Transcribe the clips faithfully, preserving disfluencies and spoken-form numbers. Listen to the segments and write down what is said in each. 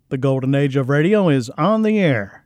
The golden age of radio is on the air.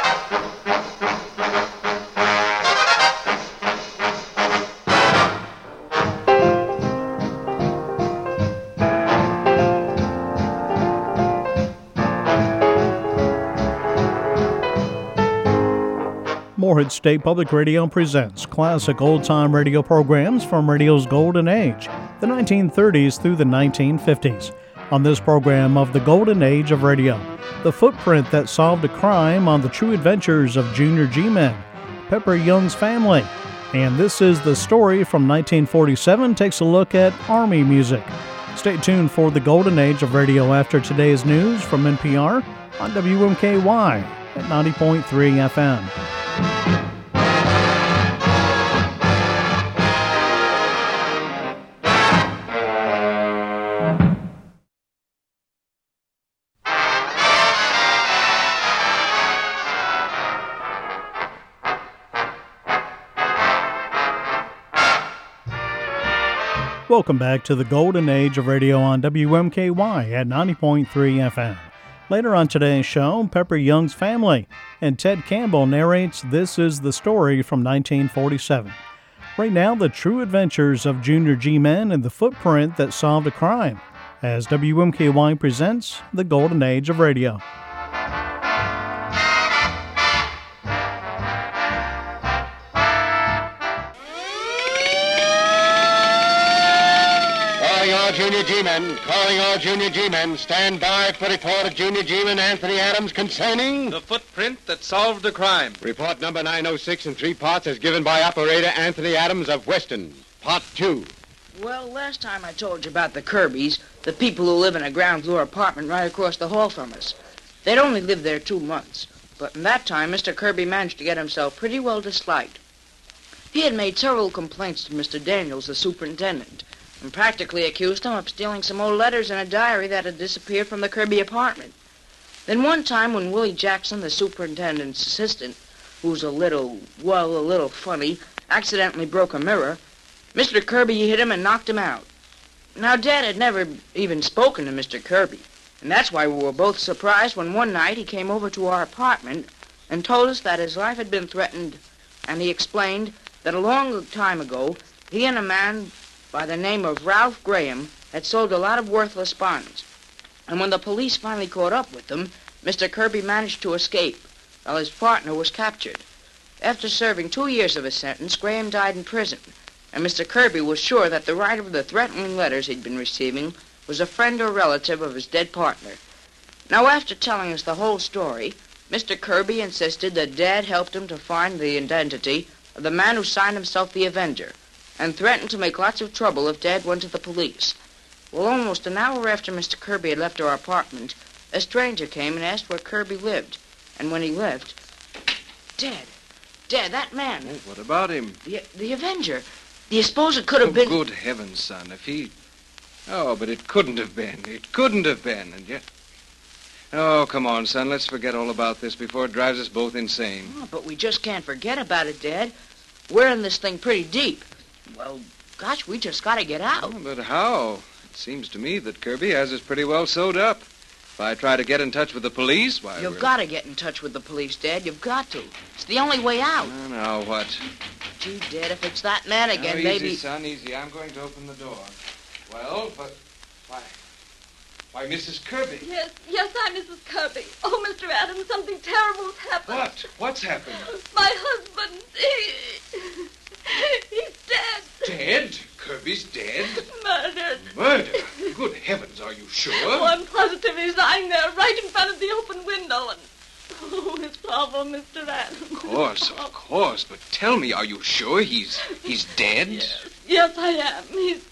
Morehead State Public Radio presents classic old-time radio programs from radio's golden age, the nineteen thirties through the nineteen fifties. On this program of the golden age of radio, the footprint that solved a crime on the true adventures of Junior G-Men, Pepper Young's family, and This Is the Story from nineteen forty-seven takes a look at Army music. Stay tuned for the golden age of radio after today's news from N P R on W M K Y at ninety point three F M. Welcome back to the golden age of radio on W M K Y at ninety point three F M. Later on today's show, Pepper Young's family and Ted Campbell narrates This Is the Story from nineteen forty-seven. Right now, the true adventures of Junior G-Men and the footprint that solved a crime, as W M K Y presents the golden age of radio. Junior G-Men, calling all Junior G-Men. Stand by for report of Junior G-Man Anthony Adams concerning the footprint that solved the crime. Report number nine oh six in three parts as given by operator Anthony Adams of Weston. Part two. Well, last time I told you about the Kirbys, the people who live in a ground floor apartment right across the hall from us. They'd only lived there two months, but in that time, Mister Kirby managed to get himself pretty well disliked. He had made several complaints to Mister Daniels, the superintendent, and practically accused him of stealing some old letters in a diary that had disappeared from the Kirby apartment. Then one time when Willie Jackson, the superintendent's assistant, who's a little, well, a little funny, accidentally broke a mirror, Mister Kirby hit him and knocked him out. Now, Dad had never even spoken to Mister Kirby, and that's why we were both surprised when one night he came over to our apartment and told us that his life had been threatened, and he explained that a long time ago, he and a man by the name of Ralph Graham had sold a lot of worthless bonds. And when the police finally caught up with them, Mister Kirby managed to escape, while his partner was captured. After serving two years of his sentence, Graham died in prison, and Mister Kirby was sure that the writer of the threatening letters he'd been receiving was a friend or relative of his dead partner. Now, after telling us the whole story, Mister Kirby insisted that Dad helped him to find the identity of the man who signed himself the Avenger, and threatened to make lots of trouble if Dad went to the police. Well, almost an hour after Mister Kirby had left our apartment, a stranger came and asked where Kirby lived. And when he left, Dad, Dad, that man. Oh, what about him? The the Avenger. Do you suppose it could have oh, been... Good heavens, son, if he... Oh, but it couldn't have been. It couldn't have been, and yet... Oh, come on, son, let's forget all about this before it drives us both insane. Oh, but we just can't forget about it, Dad. We're in this thing pretty deep. Well, gosh, we just got to get out. Oh, but how? It seems to me that Kirby has us pretty well sewed up. If I try to get in touch with the police, why... You've we're... got to get in touch with the police, Dad. You've got to. It's the only way out. Oh, now what? Gee, Dad, if it's that man again, now, maybe... Easy, son, easy. I'm going to open the door. Well, but... Why? Why, Missus Kirby. Yes, yes, I'm Missus Kirby. Oh, Mister Adams, something terrible's happened. What? What's happened? My husband, he... He's dead. Dead? Kirby's dead? Murdered. Murder? Good heavens, are you sure? Oh, I'm positive he's lying there right in front of the open window and... Oh, it's awful, Mister Adams. Of course, of course. But tell me, are you sure he's... he's dead? Yes, yes, I am. He's...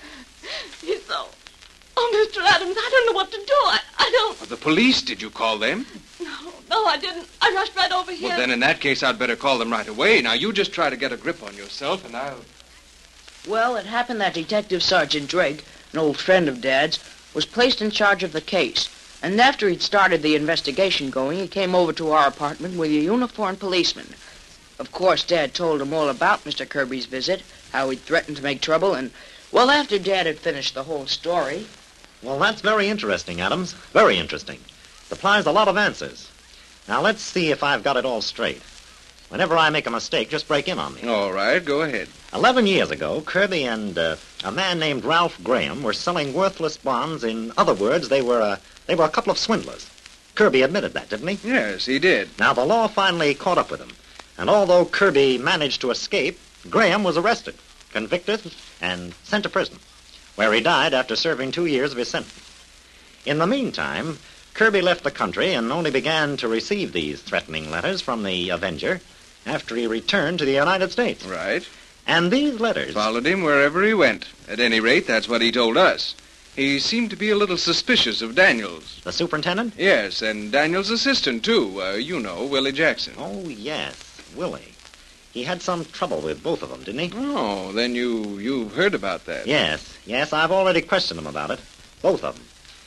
He's so... Oh, Mister Adams, I don't know what to do. I, I don't... Well, the police, did you call them? No, no, I didn't. I rushed right over here. Well, then in that case, I'd better call them right away. Now, you just try to get a grip on yourself, and I'll... Well, it happened that Detective Sergeant Drake, an old friend of Dad's, was placed in charge of the case. And after he'd started the investigation going, he came over to our apartment with a uniformed policeman. Of course, Dad told him all about Mister Kirby's visit, how he'd threatened to make trouble, and, well, after Dad had finished the whole story... Well, that's very interesting, Adams. Very interesting. supplies a lot of answers. Now, let's see if I've got it all straight. Whenever I make a mistake, just break in on me. All right, go ahead. Eleven years ago, Kirby and uh, a man named Ralph Graham were selling worthless bonds. In other words, they were, uh, they were a couple of swindlers. Kirby admitted that, didn't he? Yes, he did. Now, the law finally caught up with him. And although Kirby managed to escape, Graham was arrested, convicted, and sent to prison, where he died after serving two years of his sentence. In the meantime, Kirby left the country and only began to receive these threatening letters from the Avenger after he returned to the United States. Right. And these letters... Followed him wherever he went. At any rate, that's what he told us. He seemed to be a little suspicious of Daniels. The superintendent? Yes, and Daniels' assistant, too. Uh, you know, Willie Jackson. Oh, yes, Willie. He had some trouble with both of them, didn't he? Oh, then you, you've heard about that. Yes, yes, I've already questioned them about it. Both of them.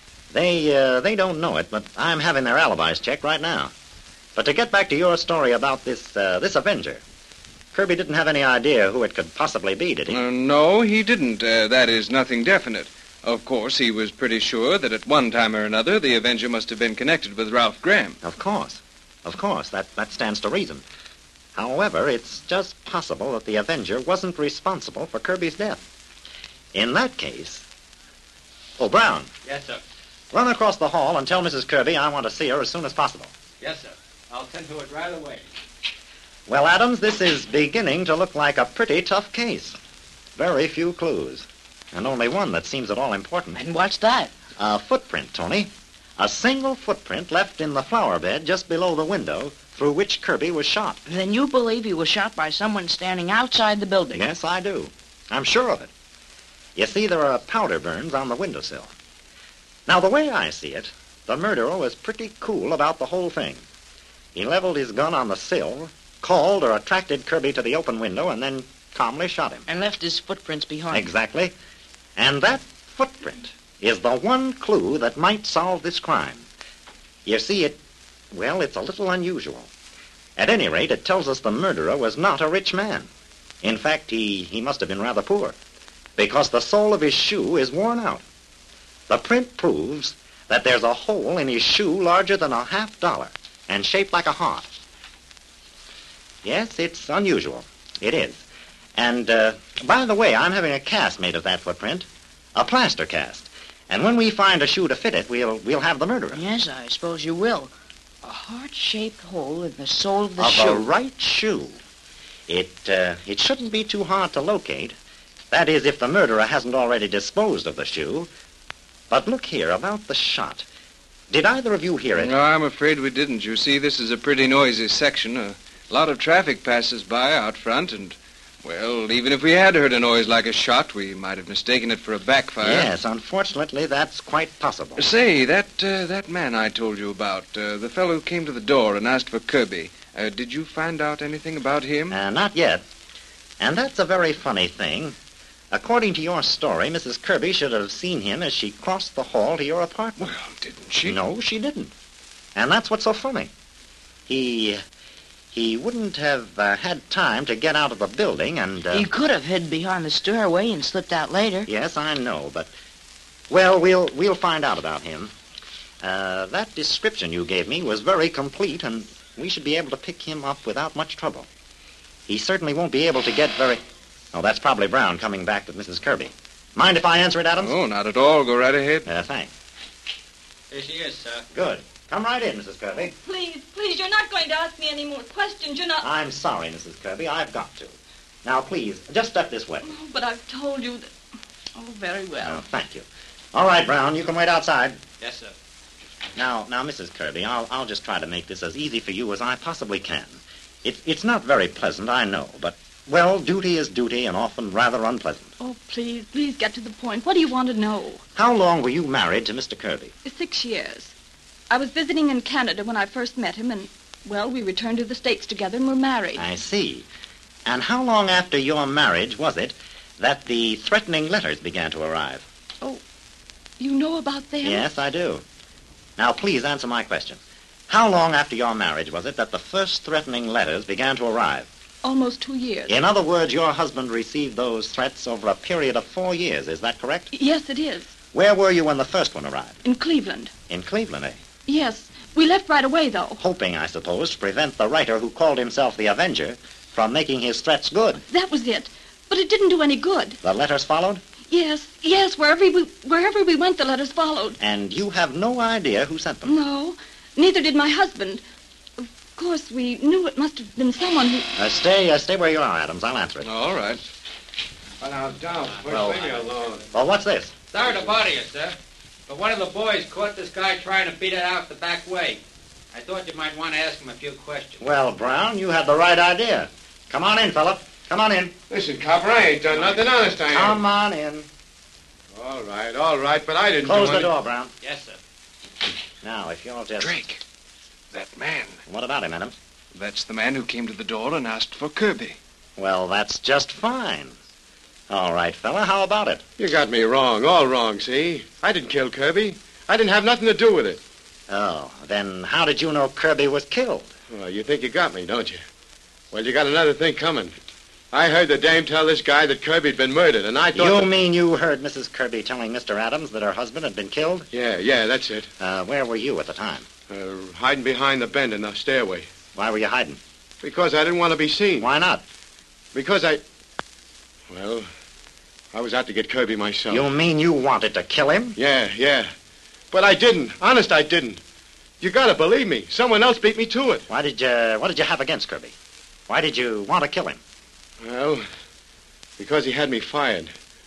They, uh, they don't know it, but I'm having their alibis checked right now. But to get back to your story about this, uh, this Avenger, Kirby didn't have any idea who it could possibly be, did he? Uh, no, he didn't. Uh, that is nothing definite. Of course, he was pretty sure that at one time or another the Avenger must have been connected with Ralph Graham. Of course. Of course. That, that stands to reason. However, it's just possible that the Avenger wasn't responsible for Kirby's death. In that case... Oh, Brown. Yes, sir. Run across the hall and tell Missus Kirby I want to see her as soon as possible. Yes, sir. I'll send to it right away. Well, Adams, this is beginning to look like a pretty tough case. Very few clues. And only one that seems at all important. And what's that? A footprint, Tony. A single footprint left in the flower bed just below the window through which Kirby was shot. Then you believe he was shot by someone standing outside the building? Yes, I do. I'm sure of it. You see, there are powder burns on the windowsill. Now, the way I see it, the murderer was pretty cool about the whole thing. He leveled his gun on the sill, called or attracted Kirby to the open window, and then calmly shot him. And left his footprints behind. Exactly. And that footprint is the one clue that might solve this crime. You see, it, well, it's a little unusual. At any rate, it tells us the murderer was not a rich man. In fact, he, he must have been rather poor, because the sole of his shoe is worn out. The print proves that there's a hole in his shoe larger than a half dollar and shaped like a heart. Yes, it's unusual. It is. And, uh, by the way, I'm having a cast made of that footprint, a plaster cast. And when we find a shoe to fit it, we'll we'll have the murderer. Yes, I suppose you will. A heart-shaped hole in the sole of the of shoe. the right shoe. It, uh, it shouldn't be too hard to locate. That is, if the murderer hasn't already disposed of the shoe. But look here, about the shot. Did either of you hear it? No, I'm afraid we didn't. You see, this is a pretty noisy section. A lot of traffic passes by out front, and, well, even if we had heard a noise like a shot, we might have mistaken it for a backfire. Yes, unfortunately, that's quite possible. Say, that uh, that man I told you about, uh, the fellow who came to the door and asked for Kirby, uh, did you find out anything about him? Uh, not yet. And that's a very funny thing. According to your story, Missus Kirby should have seen him as she crossed the hall to your apartment. Well, didn't she? No, she didn't. And that's what's so funny. He... He wouldn't have uh, had time to get out of the building and... Uh, He could have hid behind the stairway and slipped out later. Yes, I know, but... Well, we'll we'll find out about him. Uh, that description you gave me was very complete, and we should be able to pick him up without much trouble. He certainly won't be able to get very... Oh, that's probably Brown coming back with Missus Kirby. Mind if I answer it, Adams? Oh, not at all. Go right ahead. Uh, thanks. Here she is, sir. Good. Come right in, Missus Kirby. Please, please, you're not going to ask me any more questions. You're not... I'm sorry, Missus Kirby. I've got to. Now, please, just step this way. Oh, but I've told you that... Oh, very well. Oh, thank you. All right, Brown, you can wait outside. Yes, sir. Now, now, Missus Kirby, I'll, I'll just try to make this as easy for you as I possibly can. It, it's not very pleasant, I know, but, well, duty is duty and often rather unpleasant. Oh, please, please get to the point. What do you want to know? How long were you married to Mister Kirby? Six years. I was visiting in Canada when I first met him, and, well, we returned to the States together and were married. I see. And how long after your marriage was it that the threatening letters began to arrive? Oh, you know about them? Yes, I do. Now, please answer my question. How long after your marriage was it that the first threatening letters began to arrive? Almost two years. In other words, your husband received those threats over a period of four years. Is that correct? Yes, it is. Where were you when the first one arrived? In Cleveland. In Cleveland, eh? Yes. We left right away, though. Hoping, I suppose, to prevent the writer who called himself the Avenger from making his threats good. That was it. But it didn't do any good. The letters followed? Yes, yes, wherever we, wherever we went, the letters followed. And you have no idea who sent them? No, neither did my husband. Of course, we knew it must have been someone who... Uh, stay, uh, stay where you are, Adams. I'll answer it. All right. Well, now, don't. Well, leave me alone. Well, what's this? Sorry to bother you, sir. But one of the boys caught this guy trying to beat it out the back way. I thought you might want to ask him a few questions. Well, Brown, you had the right idea. Come on in, Philip. Come on in. Listen, copper, I ain't done nothing honest, I ain't. Come on in. All right, all right, but I didn't Close do the any- door, Brown. Yes, sir. Now, if you'll just... Drake. That man. What about him, Adams? That's the man who came to the door and asked for Kirby. Well, that's just fine. All right, fella, how about it? You got me wrong, all wrong, see? I didn't kill Kirby. I didn't have nothing to do with it. Oh, then how did you know Kirby was killed? Well, you think you got me, don't you? Well, you got another thing coming. I heard the dame tell this guy that Kirby'd been murdered, and I thought... You that- mean you heard Missus Kirby telling Mister Adams that her husband had been killed? Yeah, yeah, that's it. Uh, where were you at the time? Uh, hiding behind the bend in the stairway. Why were you hiding? Because I didn't want to be seen. Why not? Because I... Well, I was out to get Kirby myself. You mean you wanted to kill him? Yeah, yeah. But I didn't. Honest, I didn't. You gotta believe me. Someone else beat me to it. Why did you... What did you have against Kirby? Why did you want to kill him? Well, because he had me fired.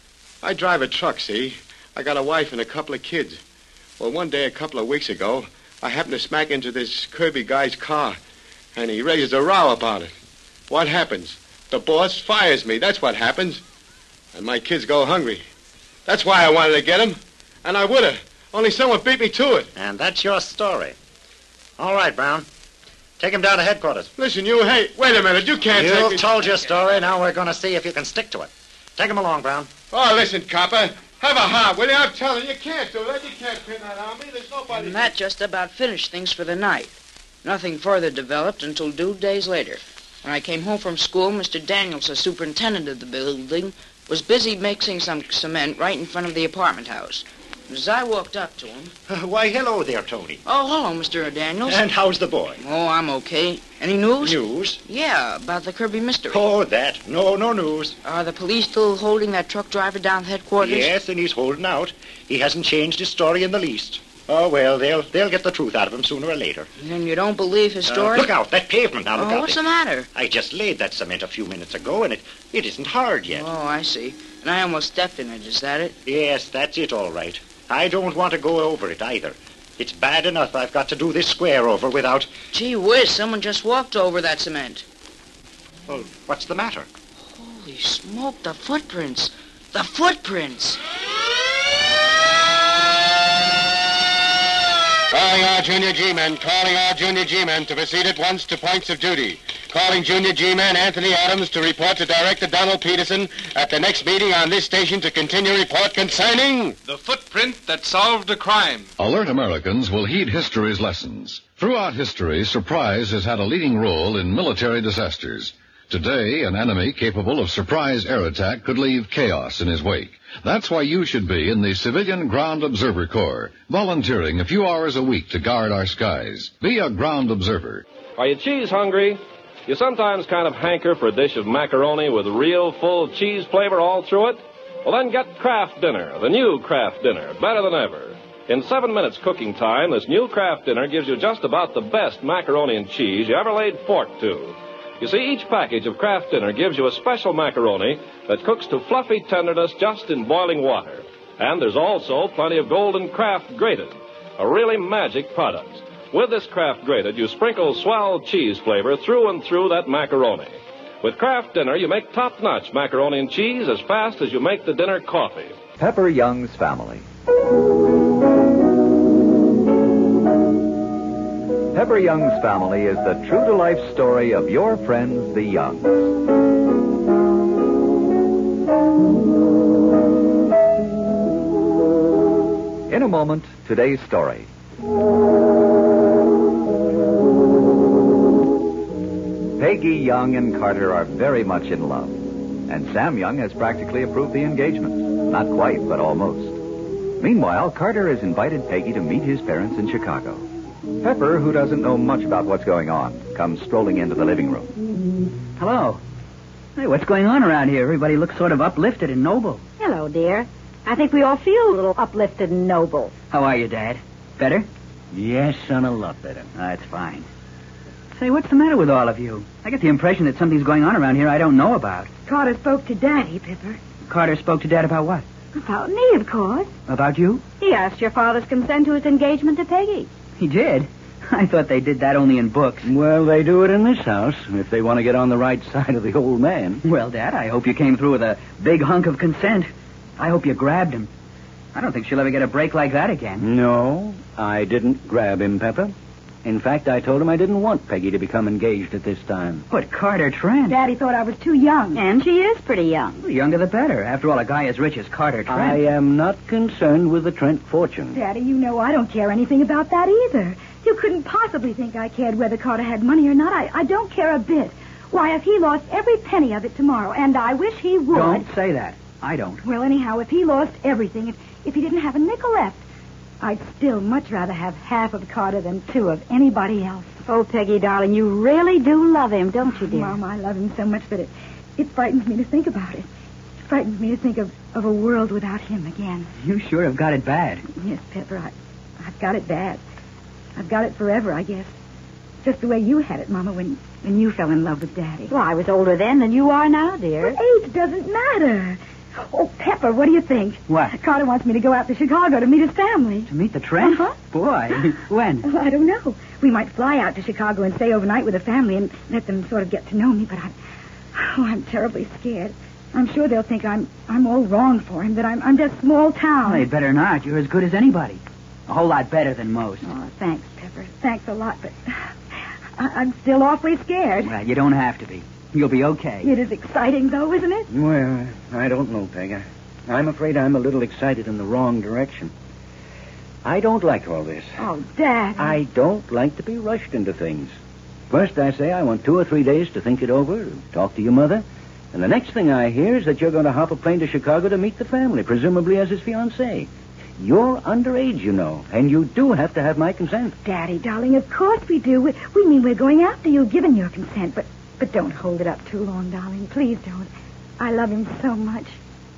I drive a truck, see? I got a wife and a couple of kids. Well, one day a couple of weeks ago, I happened to smack into this Kirby guy's car, and he raises a row about it. What happens? The boss fires me. That's what happens. And my kids go hungry. That's why I wanted to get him. And I would have. Only someone beat me to it. And that's your story. All right, Brown. Take him down to headquarters. Listen, you, hey, wait a minute. You can't take You've me... told your story. Now we're going to see if you can stick to it. Take him along, Brown. Oh, listen, copper. Have a heart, will you? I'm telling you, you can't do that. You can't pin that on me. There's nobody... And that just about finished things for the night. Nothing further developed until two days later. When I came home from school, Mister Daniels, the superintendent of the building, was busy mixing some cement right in front of the apartment house. As I walked up to him... Uh, why, hello there, Tony. Oh, hello, Mister Daniels. And how's the boy? Oh, I'm okay. Any news? News? Yeah, about the Kirby mystery. Oh, that. No, no news. Are the police still holding that truck driver down at headquarters? Yes, and he's holding out. He hasn't changed his story in the least. Oh, well, they'll they'll get the truth out of him sooner or later. Then you don't believe his Uh, story? look out, that pavement now, look Oh, out. what's the matter? I just laid that cement a few minutes ago, and it, it isn't hard yet. Oh, I see. And I almost stepped in it. Is that it? Yes, that's it, all right. I don't want to go over it either. It's bad enough I've got to do this square over without... Gee whiz, someone just walked over that cement. Well, what's the matter? Holy smoke, the footprints. The footprints. Calling all Junior G-men, calling all Junior G-men to proceed at once to points of duty. Calling Junior G-man Anthony Adams to report to Director Donald Peterson at the next meeting on this station to continue report concerning... The footprint that solved a crime. Alert Americans will heed history's lessons. Throughout history, surprise has had a leading role in military disasters. Today, an enemy capable of surprise air attack could leave chaos in his wake. That's why you should be in the Civilian Ground Observer Corps, volunteering a few hours a week to guard our skies. Be a ground observer. Are you cheese hungry? You sometimes kind of hanker for a dish of macaroni with real full cheese flavor all through it? Well, then get Kraft Dinner, the new Kraft Dinner, better than ever. In seven minutes cooking time, this new Kraft Dinner gives you just about the best macaroni and cheese you ever laid fork to. You see, each package of Kraft Dinner gives you a special macaroni that cooks to fluffy tenderness just in boiling water. And there's also plenty of Golden Kraft Grated, a really magic product. With this Kraft Grated, you sprinkle swell cheese flavor through and through that macaroni. With Kraft Dinner, you make top-notch macaroni and cheese as fast as you make the dinner coffee. Pepper Young's Family. Pepper Young's Family is the true-to-life story of your friends, the Youngs. In a moment, today's story. Peggy Young and Carter are very much in love, and Sam Young has practically approved the engagement. Not quite, but almost. Meanwhile, Carter has invited Peggy to meet his parents in Chicago. Pepper, who doesn't know much about what's going on, comes strolling into the living room. Hello. Hey, what's going on around here? Everybody looks sort of uplifted and noble. Hello, dear. I think we all feel a little uplifted and noble. How are you, Dad? Better? Yes, son, a lot better. That's fine. Say, what's the matter with all of you? I get the impression that something's going on around here I don't know about. Carter spoke to Daddy, Pepper. Carter spoke to Dad about what? About me, of course. About you? He asked your father's consent to his engagement to Peggy. He did? I thought they did that only in books. Well, they do it in this house, if they want to get on the right side of the old man. Well, Dad, I hope you came through with a big hunk of consent. I hope you grabbed him. I don't think she'll ever get a break like that again. No, I didn't grab him, Pepper. In fact, I told him I didn't want Peggy to become engaged at this time. But Carter Trent. Daddy thought I was too young. And she is pretty young. The younger the better. After all, a guy as rich as Carter Trent. I am not concerned with the Trent fortune. Daddy, you know I don't care anything about that either. You couldn't possibly think I cared whether Carter had money or not. I, I don't care a bit. Why, if he lost every penny of it tomorrow, and I wish he would... Don't say that. I don't. Well, anyhow, if he lost everything, if, if he didn't have a nickel left, I'd still much rather have half of Carter than two of anybody else. Oh, Peggy, darling, you really do love him, don't you, dear? Mom, I love him so much that it, it frightens me to think about it. It frightens me to think of, of a world without him again. You sure have got it bad. Yes, Pepper, I, I've got it bad. I've got it forever, I guess. Just the way you had it, Mama, when, when you fell in love with Daddy. Well, I was older then than you are now, dear. But age doesn't matter. Oh, Pepper, what do you think? What? Carter wants me to go out to Chicago to meet his family. To meet the Trent? Uh-huh. Boy, when? Well, I don't know. We might fly out to Chicago and stay overnight with the family and let them sort of get to know me, but I'm, oh, I'm terribly scared. I'm sure they'll think I'm I'm all wrong for him, that I'm I'm just small town. Well, they better not. You're as good as anybody. A whole lot better than most. Oh, thanks, Pepper. Thanks a lot, but I, I'm still awfully scared. Well, you don't have to be. You'll be okay. It is exciting, though, isn't it? Well, I don't know, Peg. I, I'm afraid I'm a little excited in the wrong direction. I don't like all this. Oh, Dad. I don't like to be rushed into things. First, I say I want two or three days to think it over, talk to your mother. And the next thing I hear is that you're going to hop a plane to Chicago to meet the family, presumably as his fiancée. You're underage, you know, and you do have to have my consent. Daddy, darling, of course we do. We, we mean we're going after you, given your consent, but, but don't hold it up too long, darling. Please don't. I love him so much.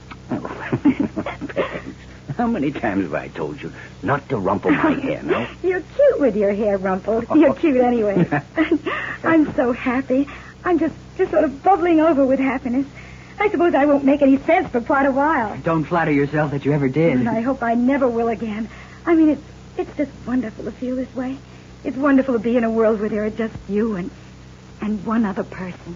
How many times have I told you not to rumple my hair, no? You're cute with your hair rumpled. You're cute anyway. I'm so happy. I'm just, just sort of bubbling over with happiness. I suppose I won't make any sense for quite a while. Don't flatter yourself that you ever did. And I hope I never will again. I mean, it's it's just wonderful to feel this way. It's wonderful to be in a world where there are just you and and one other person.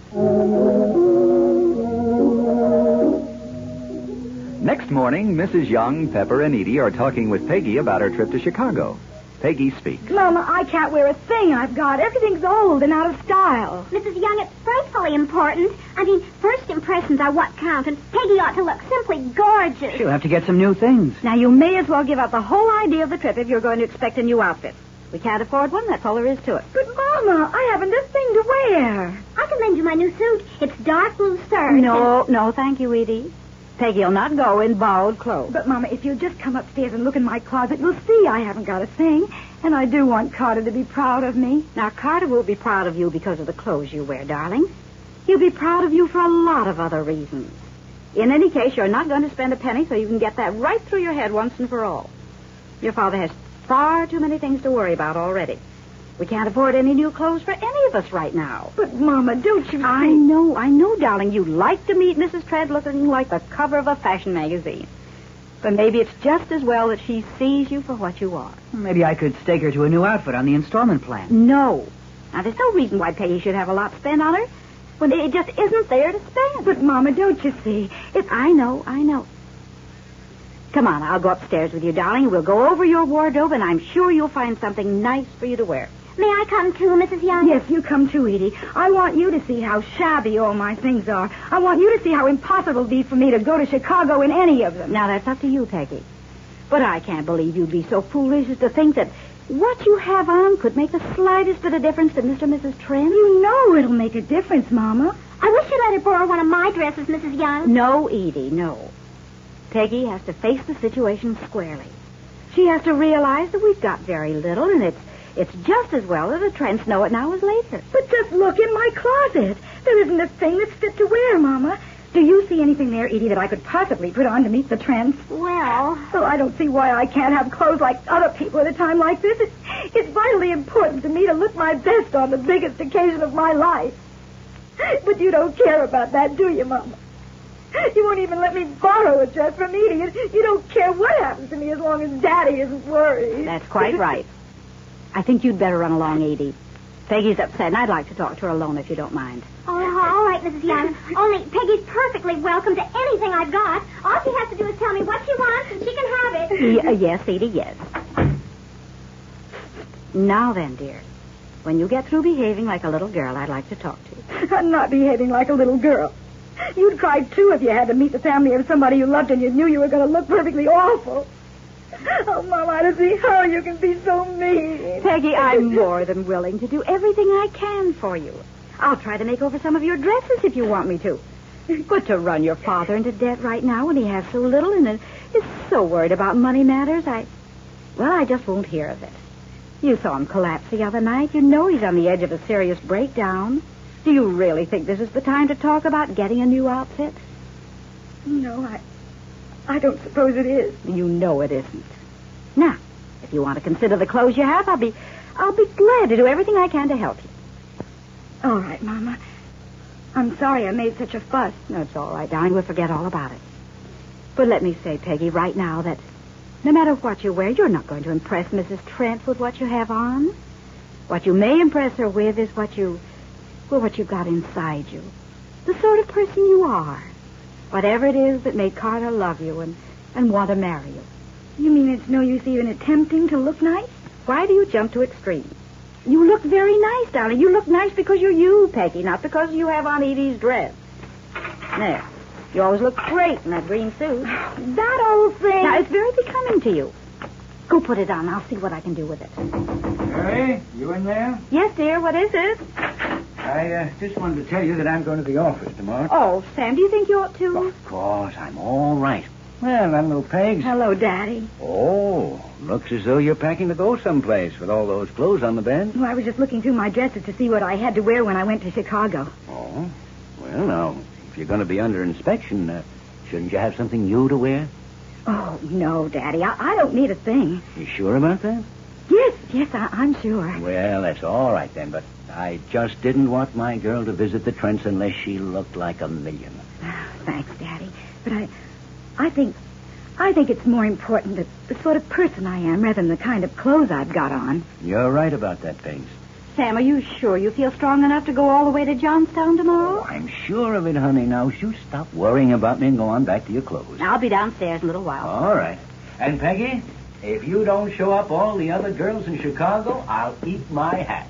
Next morning, Missus Young, Pepper, and Edie are talking with Peggy about her trip to Chicago. Peggy speaks. Mama, I can't wear a thing I've got. Everything's old and out of style. Missus Young, it's frightfully important. I mean, first impressions are what count, and Peggy ought to look simply gorgeous. She'll have to get some new things. Now, you may as well give up the whole idea of the trip if you're going to expect a new outfit. We can't afford one. That's all there is to it. But, Mama, I haven't a thing to wear. I can lend you my new suit. It's dark blue serge. No, no, thank you, Edie. Peggy'll not go in borrowed clothes. But, Mama, if you'll just come upstairs and look in my closet, you'll see I haven't got a thing. And I do want Carter to be proud of me. Now, Carter will be proud of you because of the clothes you wear, darling. He'll be proud of you for a lot of other reasons. In any case, you're not going to spend a penny, so you can get that right through your head once and for all. Your father has far too many things to worry about already. We can't afford any new clothes for any of us right now. But, Mama, don't you... I know, I know, darling. You'd like to meet Missus Trent looking like the cover of a fashion magazine. But maybe it's just as well that she sees you for what you are. Maybe I could stake her to a new outfit on the installment plan. No. Now, there's no reason why Peggy should have a lot spent on her when it just isn't there to spend. But, Mama, don't you see? If I know, I know. Come on, I'll go upstairs with you, darling. We'll go over your wardrobe, and I'm sure you'll find something nice for you to wear. May I come too, Missus Young? Yes, you come too, Edie. I want you to see how shabby all my things are. I want you to see how impossible it'd be for me to go to Chicago in any of them. Now, that's up to you, Peggy. But I can't believe you'd be so foolish as to think that what you have on could make the slightest bit of difference to Mister and Missus Trent. You know it'll make a difference, Mama. I wish you'd let her borrow one of my dresses, Missus Young. No, Edie, no. Peggy has to face the situation squarely. She has to realize that we've got very little, and it's It's just as well that the Trents know it now as later. But just look in my closet. There isn't a thing that's fit to wear, Mama. Do you see anything there, Edie, that I could possibly put on to meet the Trents? Well... Well, I don't see why I can't have clothes like other people at a time like this. It's, it's vitally important to me to look my best on the biggest occasion of my life. But you don't care about that, do you, Mama? You won't even let me borrow a dress from Edie. You, you don't care what happens to me as long as Daddy isn't worried. That's quite right. I think you'd better run along, Edie. Peggy's upset, and I'd like to talk to her alone if you don't mind. Oh, all right, Missus Young. Only Peggy's perfectly welcome to anything I've got. All she has to do is tell me what she wants, and she can have it. Y- uh, yes, Edie, yes. Now then, dear, when you get through behaving like a little girl, I'd like to talk to you. I'm not behaving like a little girl. You'd cry, too, if you had to meet the family of somebody you loved and you knew you were going to look perfectly awful. Oh, Mama, I don't see how you can be so mean. Peggy, I'm more than willing to do everything I can for you. I'll try to make over some of your dresses if you want me to. But to run your father into debt right now when he has so little and is so worried about money matters, I... Well, I just won't hear of it. You saw him collapse the other night. You know he's on the edge of a serious breakdown. Do you really think this is the time to talk about getting a new outfit? No, I... I don't suppose it is. You know it isn't. Now, if you want to consider the clothes you have, I'll be... I'll be glad to do everything I can to help you. All right, Mama. I'm sorry I made such a fuss. No, it's all right, darling. We'll forget all about it. But let me say, Peggy, right now that no matter what you wear, you're not going to impress Missus Trent with what you have on. What you may impress her with is what you... Well, what you've got inside you. The sort of person you are. Whatever it is that made Carter love you and, and want to marry you. You mean it's no use even attempting to look nice? Why do you jump to extremes? You look very nice, darling. You look nice because you're you, Peggy, not because you have on Edie's dress. There. You always look great in that green suit. That old thing. Now, it's very becoming to you. Go put it on. I'll see what I can do with it. Mary, you in there? Yes, dear. What is it? I uh, just wanted to tell you that I'm going to the office tomorrow. Oh, Sam, do you think you ought to? Of course, I'm all right. Well, that little Pegs. Hello, Daddy. Oh, looks as though you're packing to go someplace with all those clothes on the bed. Well, I was just looking through my dresses to see what I had to wear when I went to Chicago. Oh, well, now, if you're going to be under inspection, uh, shouldn't you have something new to wear? Oh, no, Daddy. I, I don't need a thing. You sure about that? Yes, yes, I, I'm sure. Well, that's all right then, but I just didn't want my girl to visit the Trents unless she looked like a million. Thanks, Daddy. But I... I think... I think it's more important that the sort of person I am rather than the kind of clothes I've got on. You're right about that, Pegs. Sam, are you sure you feel strong enough to go all the way to Johnstown tomorrow? Oh, I'm sure of it, honey. Now, you stop worrying about me and go on back to your clothes. I'll be downstairs in a little while. All right. And, Peggy, if you don't show up all the other girls in Chicago, I'll eat my hat.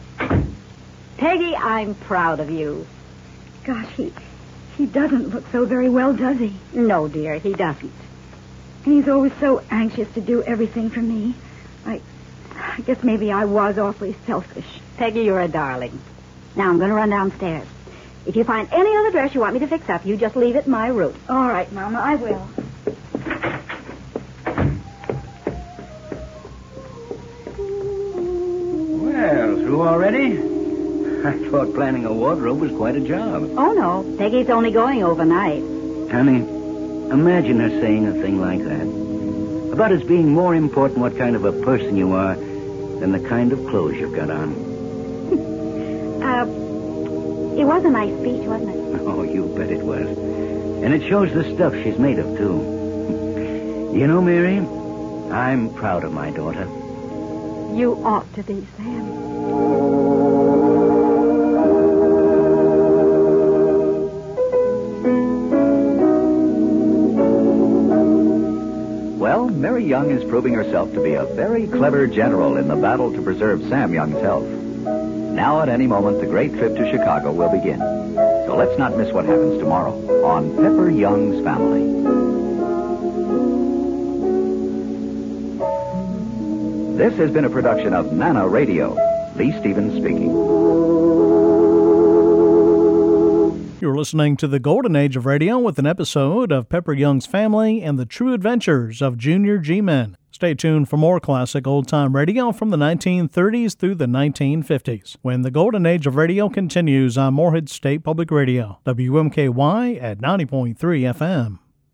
Peggy, I'm proud of you. Gosh, he... he doesn't look so very well, does he? No, dear, he doesn't. And he's always so anxious to do everything for me. I... I guess maybe I was awfully selfish. Peggy, you're a darling. Now, I'm going to run downstairs. If you find any other dress you want me to fix up, you just leave it in my room. All right, Mama, I will. Well, through already? I thought planning a wardrobe was quite a job. Oh, no. Peggy's only going overnight. Honey, imagine her saying a thing like that. About it's being more important what kind of a person you are than the kind of clothes you've got on. uh, it was a nice speech, wasn't it? Oh, you bet it was. And it shows the stuff she's made of, too. You know, Mary, I'm proud of my daughter. You ought to be, Sam. Well, Mary Young is proving herself to be a very clever general in the battle to preserve Sam Young's health. Now, at any moment, the great trip to Chicago will begin. So let's not miss what happens tomorrow on Pepper Young's Family. This has been a production of Nana Radio. Lee Stevens speaking. You're listening to the Golden Age of Radio with an episode of Pepper Young's Family and the True Adventures of Junior G-Men. Stay tuned for more classic old-time radio from the nineteen thirties through the nineteen fifties, when the golden age of radio continues on Morehead State Public Radio, W M K Y at ninety point three F M.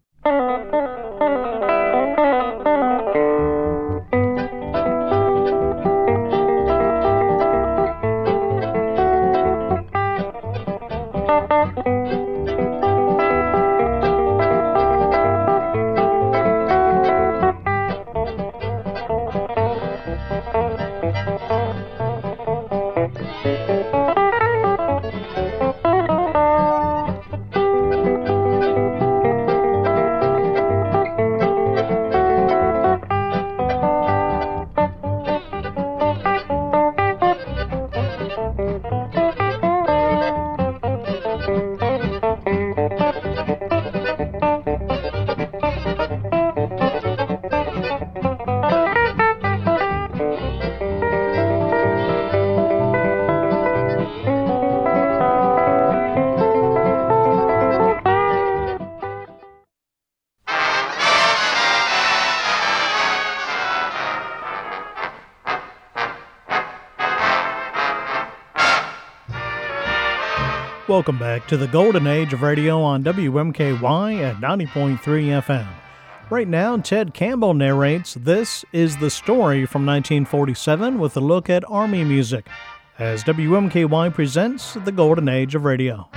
Welcome back to the golden age of radio on W M K Y at ninety point three F M. Right now, Ted Campbell narrates This Is the Story from nineteen forty-seven with a look at Army music, as W M K Y presents the golden age of radio.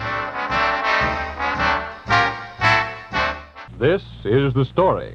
This is the story.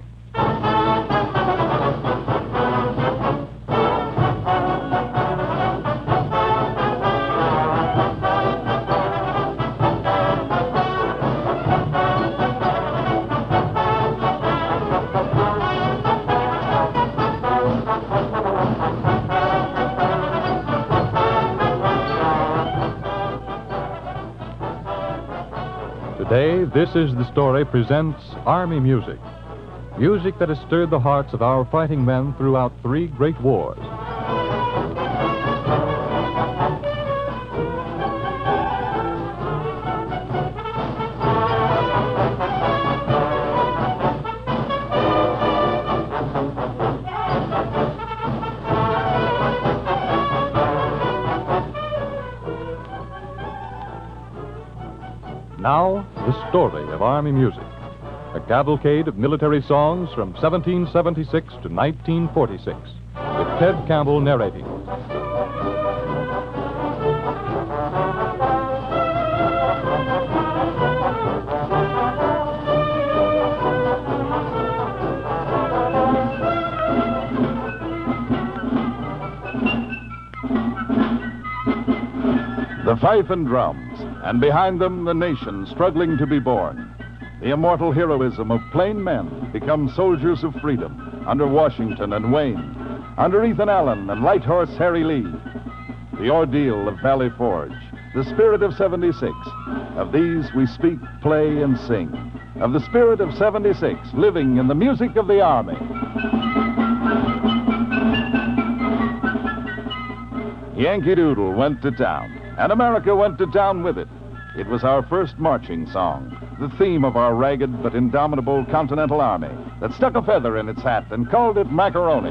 Today, This Is the Story presents Army music. Music that has stirred the hearts of our fighting men throughout three great wars. Now, the story of Army music. A cavalcade of military songs from seventeen seventy-six to nineteen forty-six, with Ted Campbell narrating. The fife and drums, and behind them the nation struggling to be born. The immortal heroism of plain men become soldiers of freedom under Washington and Wayne, under Ethan Allen and Light Horse Harry Lee. The ordeal of Valley Forge, the spirit of seventy-six. Of these we speak, play, and sing. Of the spirit of seventy-six, living in the music of the Army. Yankee Doodle went to town, and America went to town with it. It was our first marching song, the theme of our ragged but indomitable Continental Army that stuck a feather in its hat and called it macaroni.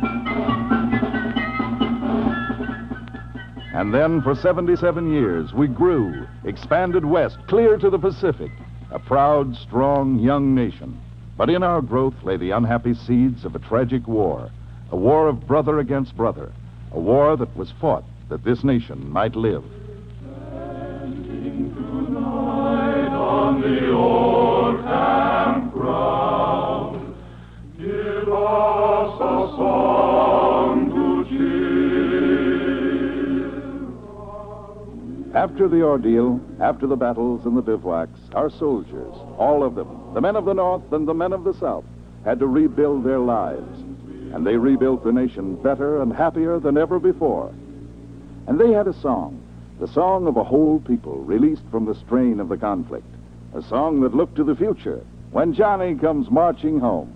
And then for seventy-seven years we grew, expanded west, clear to the Pacific, a proud, strong, young nation. But in our growth lay the unhappy seeds of a tragic war, a war of brother against brother, a war that was fought that this nation might live. On the old campground, give us a song to cheer. After the ordeal, after the battles and the bivouacs, our soldiers, all of them, the men of the North and the men of the South, had to rebuild their lives. And they rebuilt the nation better and happier than ever before. And they had a song, the song of a whole people released from the strain of the conflict. A song that looked to the future, when Johnny comes marching home.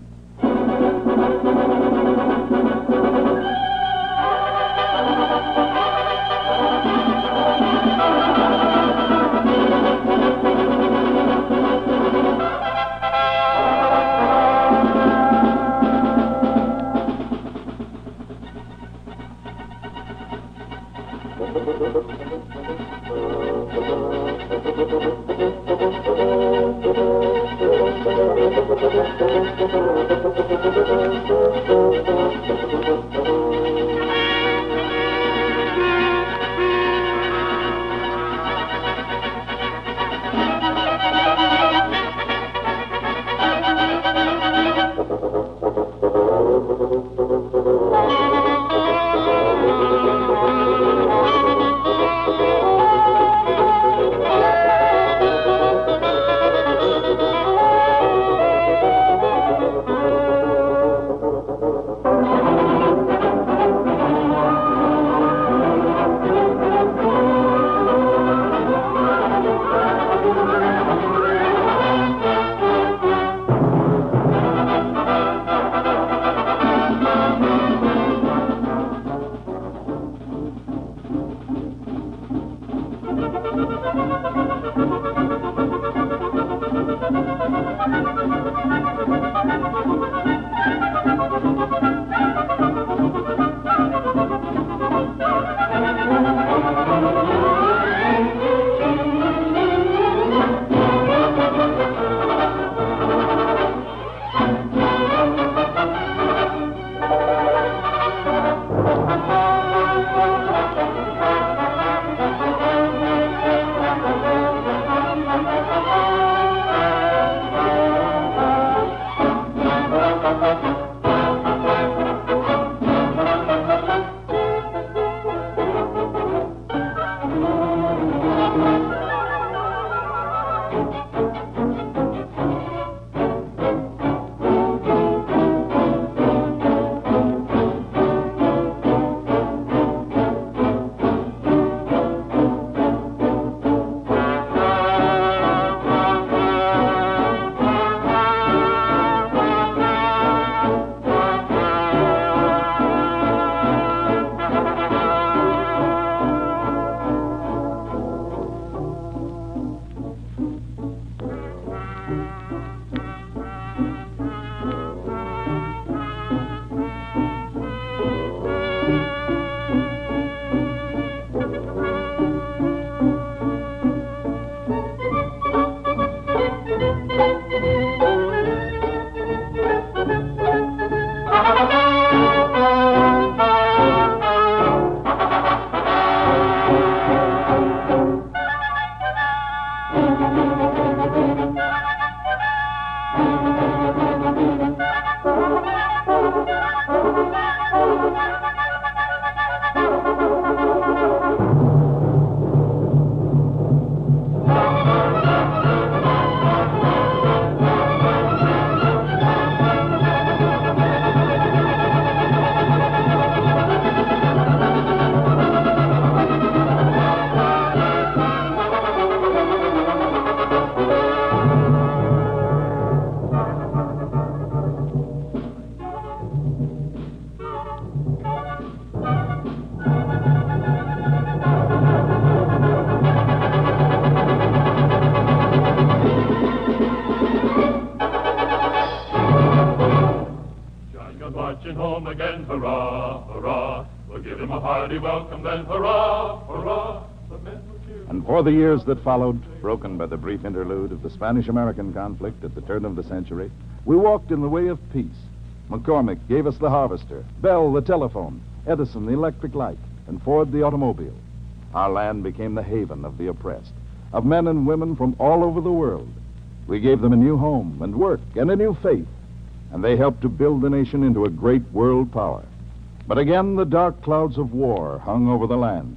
marching home again, hurrah, hurrah. We'll give him a hearty welcome then, hurrah, hurrah. The men will cheer. And for the years that followed, broken by the brief interlude of the Spanish-American conflict at the turn of the century, we walked in the way of peace. McCormick gave us the harvester, Bell the telephone, Edison the electric light, and Ford the automobile. Our land became the haven of the oppressed, of men and women from all over the world. We gave them a new home and work and a new faith, and they helped to build the nation into a great world power. But again, the dark clouds of war hung over the land.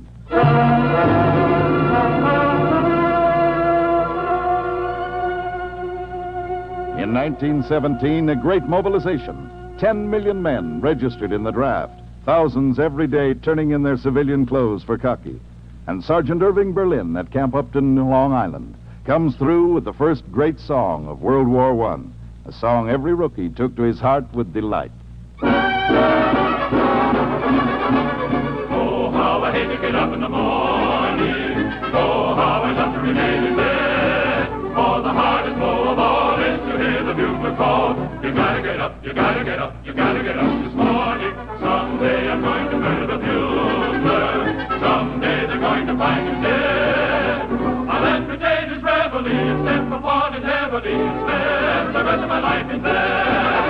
In nineteen seventeen, a great mobilization. Ten million men registered in the draft, thousands every day turning in their civilian clothes for khaki. And Sergeant Irving Berlin at Camp Upton, Long Island, comes through with the first great song of World War One, a song every rookie took to his heart with delight. Oh, how I hate to get up in the morning. Oh, how I love to remain in bed. For the hardest blow of all is to hear the bugle call. You gotta get up, you gotta get up, you gotta get up this morning. Someday I'm going to murder the bugler. Someday never find him dead. I'll entertain his reveille and step upon it heavily and spend the rest of my life in bed.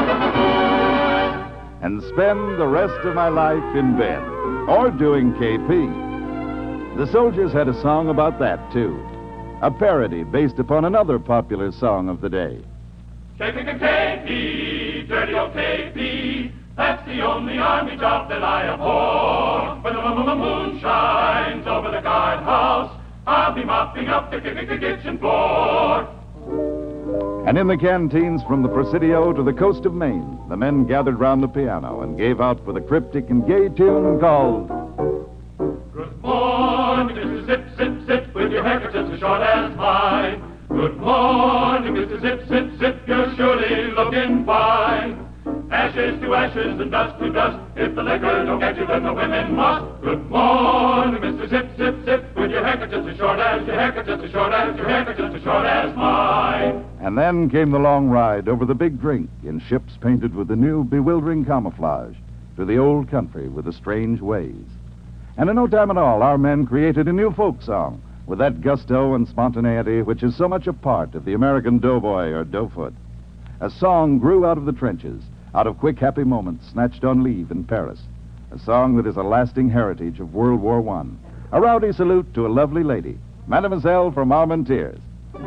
And spend the rest of my life in bed, or doing K P. The Soldiers had a song about that, too. A parody based upon another popular song of the day. K K K K P, dirty old K P, that's the only army job that I abhor. When the moon shines over the guardhouse, I'll be mopping up the kitchen floor. And in the canteens from the Presidio to the coast of Maine, the men gathered round the piano and gave out with a cryptic and gay tune called Good morning, Mister Zip, Zip, Zip, with your handkerchiefs as short as mine. Good morning, Mister Zip, Zip, Zip, you're surely looking fine. Ashes to ashes and dust to dust. If the liquor don't get you, then the women must. Good morning, Mister Zip, Zip, Zip, with your handkerchiefs as short as your handkerchiefs as short as your handkerchiefs as short as mine. And then came the long ride over the big drink in ships painted with the new bewildering camouflage to the old country with the strange ways. And in no time at all, our men created a new folk song with that gusto and spontaneity which is so much a part of the American doughboy or doughfoot. A song grew out of the trenches, out of quick, happy moments snatched on leave in Paris. A song that is a lasting heritage of World War One. A rowdy salute to a lovely lady, Mademoiselle from Armentières.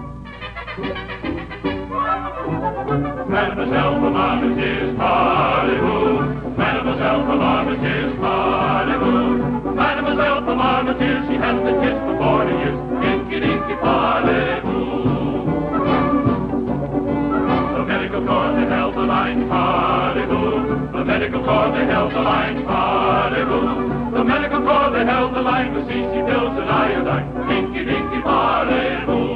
Mademoiselle from Armentières, parlez-vous. Mademoiselle from Armentières, parlez-vous. Mademoiselle from Armentières, she has been kissed for forty years. Dinky, dinky, parlez-vous. The medical corps, they held the line, parlez-vous. The medical corps, they held the line, parlez-vous. The medical corps, they held the line with C C pills and iodine. Dinky, dinky, parlez-vous.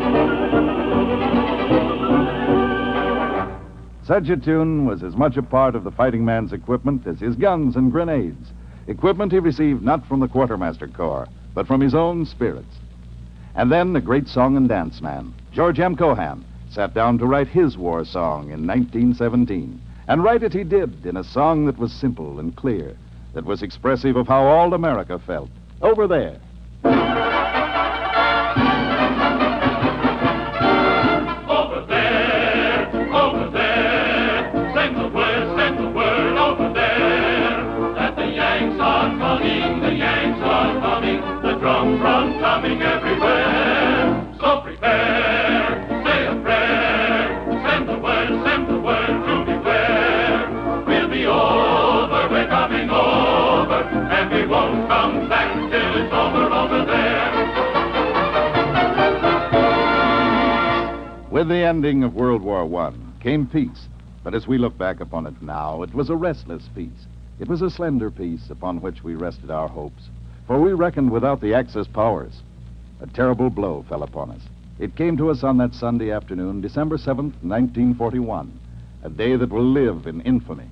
Such a tune was as much a part of the fighting man's equipment as his guns and grenades. Equipment he received not from the Quartermaster Corps, but from his own spirits. And then the great song and dance man, George M. Cohan, sat down to write his war song in nineteen seventeen. And write it he did in a song that was simple and clear, that was expressive of how all America felt. Over there. Over there, over there, send the word, send the word over there, that the Yanks are coming, the Yanks are coming, the drums run coming everywhere. So prepare, say a prayer, send the word, send the word to beware. We'll be over, we're coming over, and we won't come back till it's over, over there. With the ending of World War One came peace. But as we look back upon it now, it was a restless peace. It was a slender peace upon which we rested our hopes. For we reckoned without the Axis powers. A terrible blow fell upon us. It came to us on that Sunday afternoon, December seventh, nineteen forty-one, a day that will live in infamy.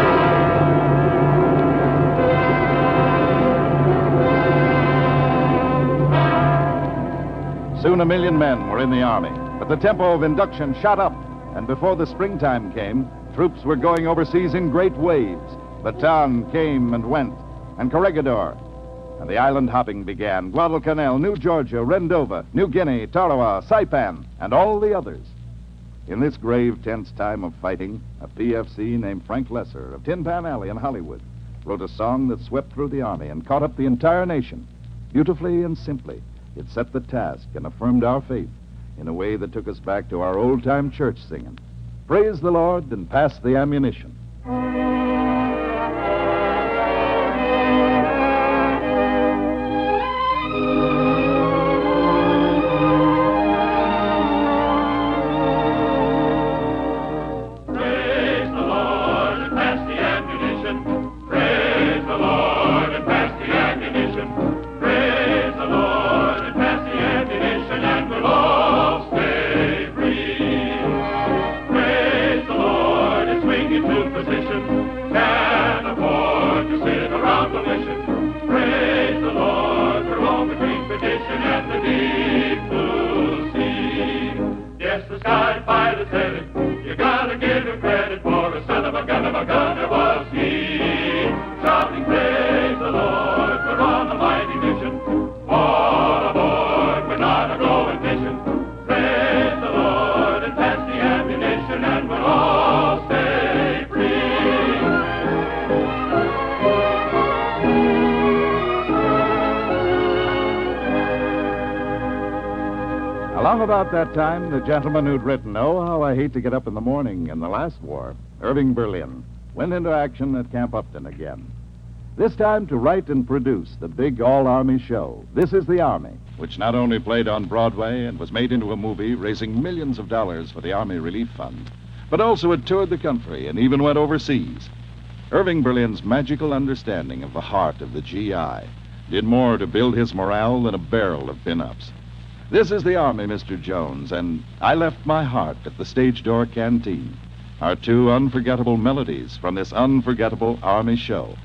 Soon a million men were in the army, but the tempo of induction shot up, and before the springtime came, troops were going overseas in great waves. Bataan came and went, and Corregidor, and the island hopping began. Guadalcanal, New Georgia, Rendova, New Guinea, Tarawa, Saipan, and all the others. In this grave, tense time of fighting, a P F C named Frank Lesser of Tin Pan Alley in Hollywood wrote a song that swept through the army and caught up the entire nation. Beautifully and simply, it set the task and affirmed our faith in a way that took us back to our old-time church singing. Praise the Lord and pass the ammunition. Position. Along about that time, the gentleman who'd written Oh, How I Hate to Get Up in the Morning in the last war, Irving Berlin, went into action at Camp Upton again. This time to write and produce the big all-Army show, This is the Army, which not only played on Broadway and was made into a movie raising millions of dollars for the Army Relief Fund, but also it toured the country and even went overseas. Irving Berlin's magical understanding of the heart of the G I did more to build his morale than a barrel of pin-ups. This is the Army, Mister Jones, and I Left My Heart at the Stage Door Canteen are two unforgettable melodies from this unforgettable Army show.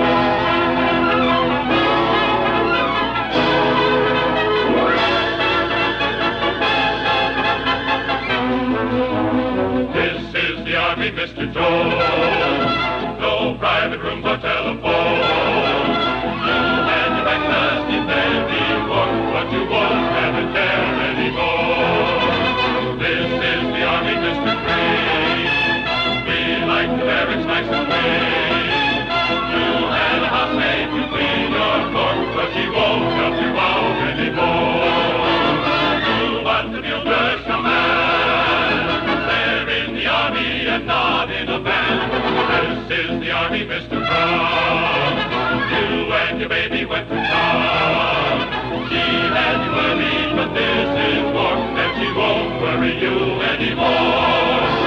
This is the Army, Mister Jones. No private rooms or telephone. You had your breakfast in bed before what you won't have a care anymore. This is the Army, Mister Green. We like the barracks nice and clean. You had a housemaid to clean your floor, but she won't help you out anymore. You want the builder's command. They're in the Army and not in a van. This is the Army, Mister Brown. You and your baby went to town. She had you worried, but this is war, and she won't worry you anymore.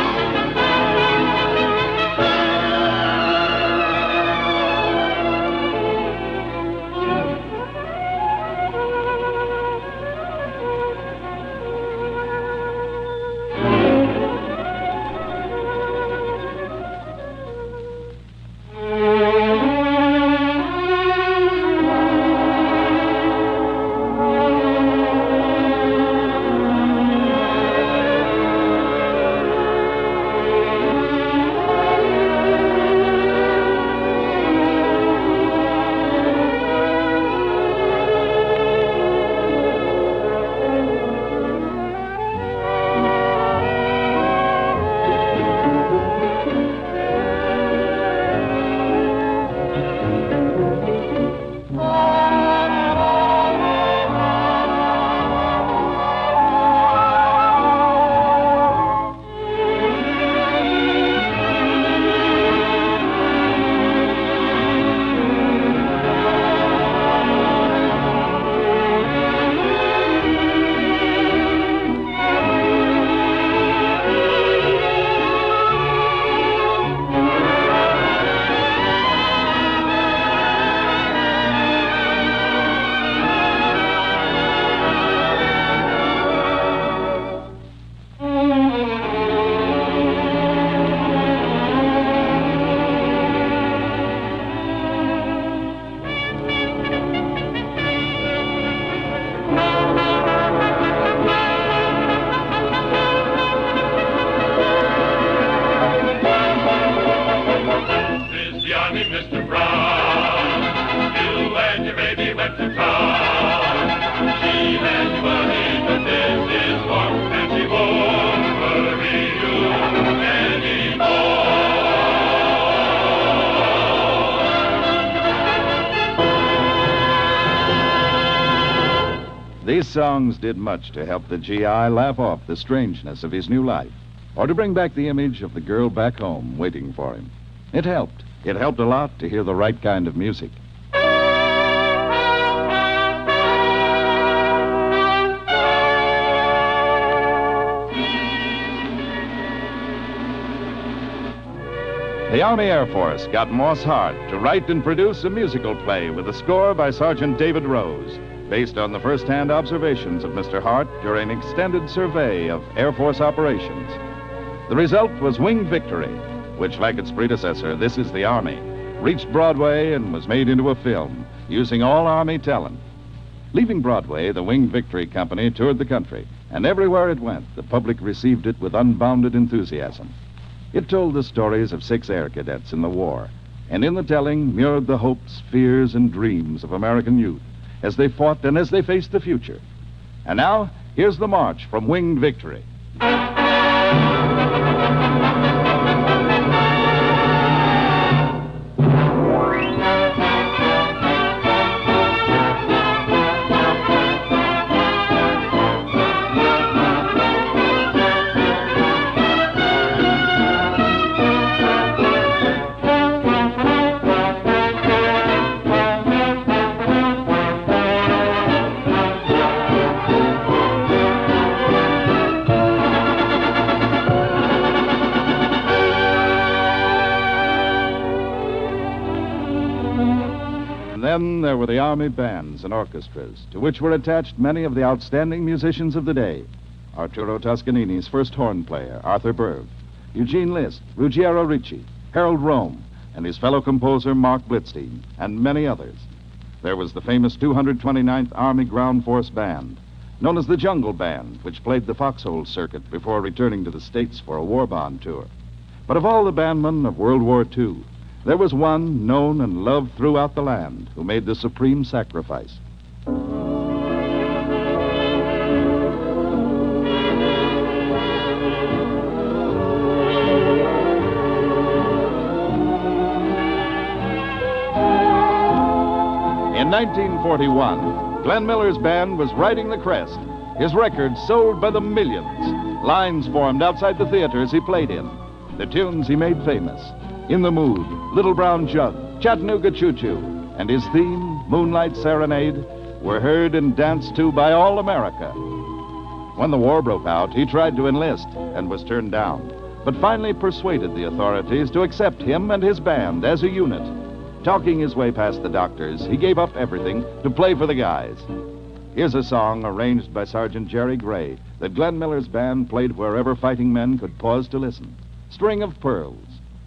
These songs did much to help the G I laugh off the strangeness of his new life, or to bring back the image of the girl back home waiting for him. It helped. It helped a lot to hear the right kind of music. The Army Air Force got Moss Hart to write and produce a musical play with a score by Sergeant David Rose, based on the first-hand observations of Mister Hart during an extended survey of Air Force operations. The result was Winged Victory, which, like its predecessor, This is the Army, reached Broadway and was made into a film using all Army talent. Leaving Broadway, the Winged Victory Company toured the country, and everywhere it went, the public received it with unbounded enthusiasm. It told the stories of six air cadets in the war, and in the telling mirrored the hopes, fears, and dreams of American youth as they fought and as they faced the future. And now, here's the march from Winged Victory. Army bands and orchestras, to which were attached many of the outstanding musicians of the day. Arturo Toscanini's first horn player, Arthur Berg, Eugene List, Ruggiero Ricci, Harold Rome, and his fellow composer, Mark Blitzstein, and many others. There was the famous two hundred twenty-ninth Army Ground Force Band, known as the Jungle Band, which played the Foxhole Circuit before returning to the States for a war bond tour. But of all the bandmen of World War Two, there was one known and loved throughout the land who made the supreme sacrifice. In nineteen forty-one, Glenn Miller's band was riding the crest. His records sold by the millions. Lines formed outside the theaters he played in. The tunes he made famous: In the Mood, Little Brown Jug, Chattanooga Choo Choo, and his theme, Moonlight Serenade, were heard and danced to by all America. When the war broke out, he tried to enlist and was turned down, but finally persuaded the authorities to accept him and his band as a unit. Talking his way past the doctors, he gave up everything to play for the guys. Here's a song arranged by Sergeant Jerry Gray that Glenn Miller's band played wherever fighting men could pause to listen. String of Pearls.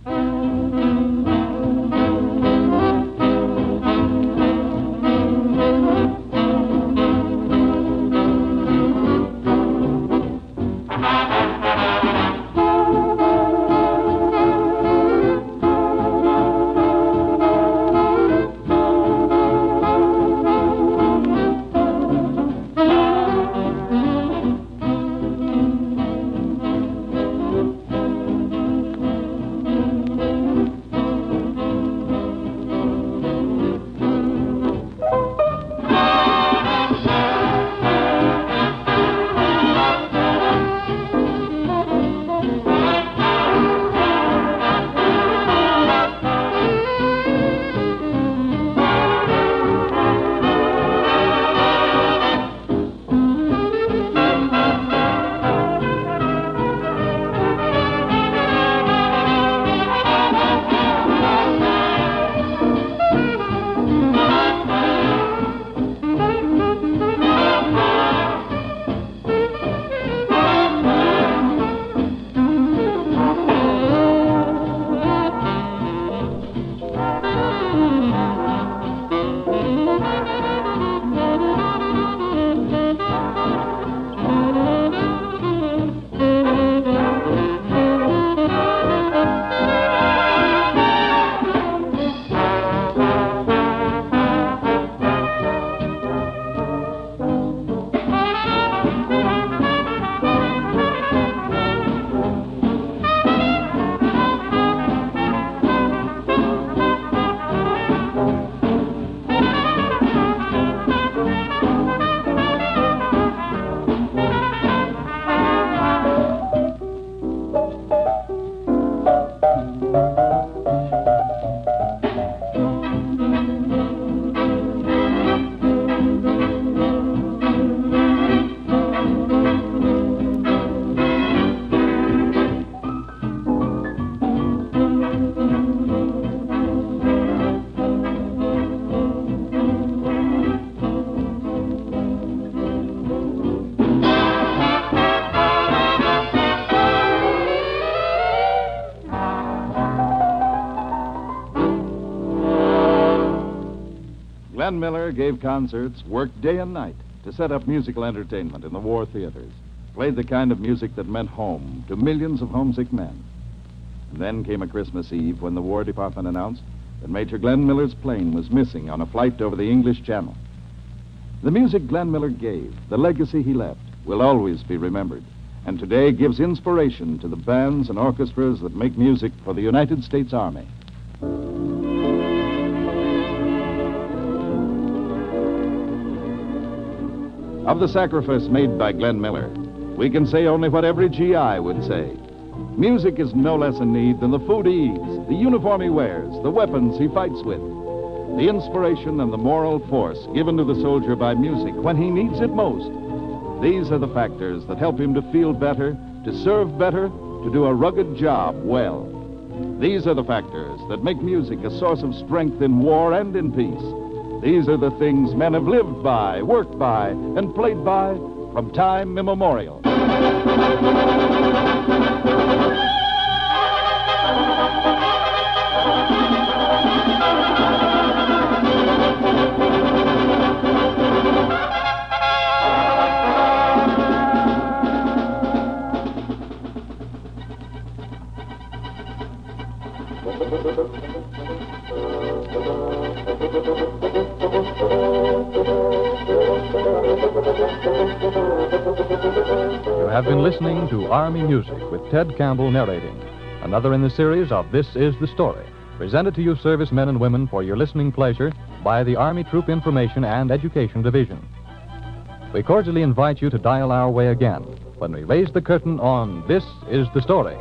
Glenn Miller gave concerts, worked day and night to set up musical entertainment in the war theaters, played the kind of music that meant home to millions of homesick men. And then came a Christmas Eve when the War Department announced that Major Glenn Miller's plane was missing on a flight over the English Channel. The music Glenn Miller gave, the legacy he left, will always be remembered, and today gives inspiration to the bands and orchestras that make music for the United States Army. Of the sacrifice made by Glenn Miller, we can say only what every G I would say. Music is no less in need than the food he eats, the uniform he wears, the weapons he fights with. The inspiration and the moral force given to the soldier by music when he needs it most. These are the factors that help him to feel better, to serve better, to do a rugged job well. These are the factors that make music a source of strength in war and in peace. These are the things men have lived by, worked by, and played by from time immemorial. You have been listening to Army Music with Ted Campbell narrating. Another in the series of This Is the Story, presented to you servicemen and women for your listening pleasure by the Army Troop Information and Education Division. We cordially invite you to dial our way again when we raise the curtain on This Is the Story.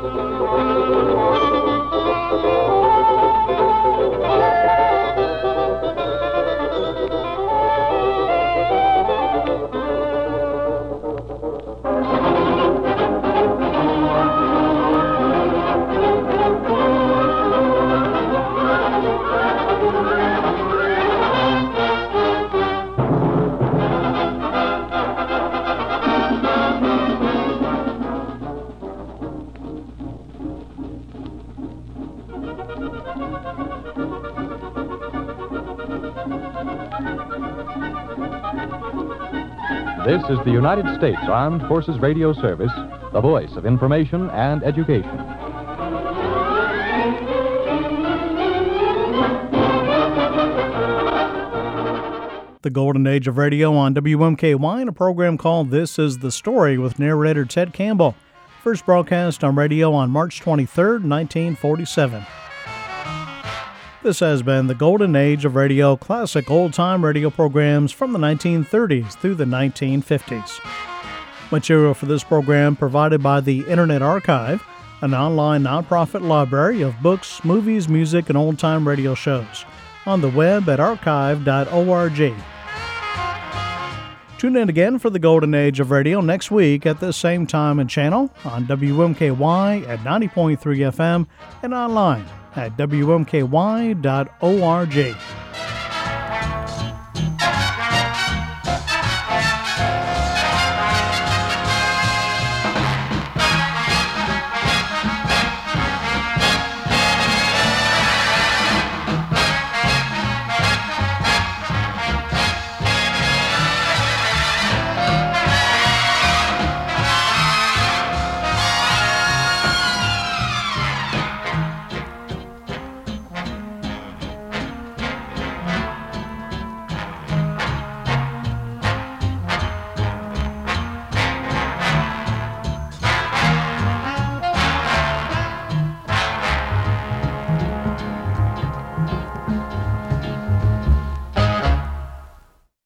This is the United States Armed Forces Radio Service, the voice of information and education. The Golden Age of Radio on W M K Y in a program called This Is the Story with narrator Ted Campbell. First broadcast on radio on March twenty-third, nineteen forty-seven. This has been the Golden Age of Radio, classic old-time radio programs from the nineteen thirties through the nineteen fifties. Material for this program provided by the Internet Archive, an online nonprofit library of books, movies, music, and old-time radio shows, on the web at archive dot org. Tune in again for the Golden Age of Radio next week at this same time and channel on W M K Y at ninety point three F M and online at W M K Y dot org.